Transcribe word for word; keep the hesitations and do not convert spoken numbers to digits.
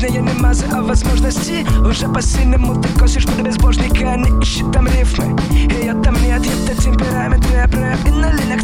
жизни я не мазы, а возможности. Уже по-сильному ты косишь под безбожника, не ищи там рифмы. И я там нет, это темперамент, я проявлен на линах.